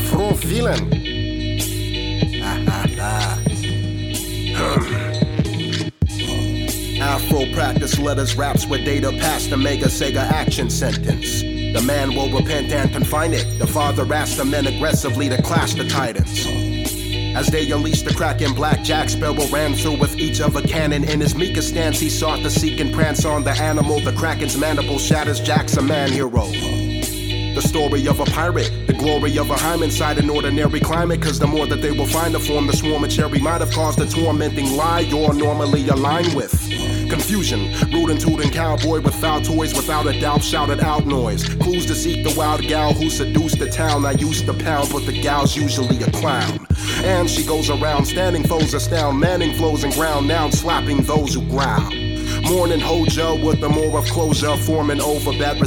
Afro villain. Afro practice letters raps with data past the mega Sega action sentence. The man will repent and confine it. The father asked the men aggressively to clash the titans. As they unleashed the Kraken, Black Jack Sparrow ran through with each of a cannon. In his meekest stance, he sought to seek and prance on the animal. The Kraken's mandible shatters Jack's a man hero. The story of a pirate, the glory of a hymen inside an ordinary climate. Cause the more that they will find to form the swarm of cherry might have caused a tormenting lie you're normally aligned with. Confusion, rude and tooting cowboy with foul toys, without a doubt shouted out noise. Clues to seek the wild gal who seduced the town. I used to pound, but the gal's usually a clown. And she goes around, standing foes astound, manning flows and ground, now slapping those who growl. Mourning Hoja with the more of closure, forming over bad